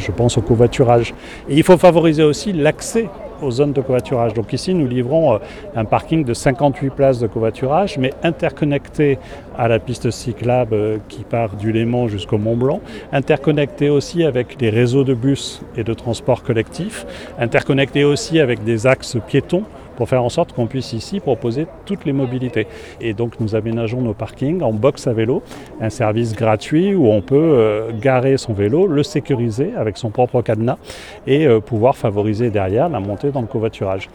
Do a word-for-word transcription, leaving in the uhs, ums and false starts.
je pense au covoiturage. Et il faut favoriser aussi l'accès aux zones de covoiturage. Donc ici, nous livrons un parking de cinquante-huit places de covoiturage, mais interconnecté à la piste cyclable qui part du Léman jusqu'au Mont-Blanc, interconnecté aussi avec des réseaux de bus et de transports collectifs, interconnecté aussi avec des axes piétons, pour faire en sorte qu'on puisse ici proposer toutes les mobilités. Et donc nous aménageons nos parkings en box à vélo, un service gratuit où on peut euh, garer son vélo, le sécuriser avec son propre cadenas et euh, pouvoir favoriser derrière la montée dans le covoiturage.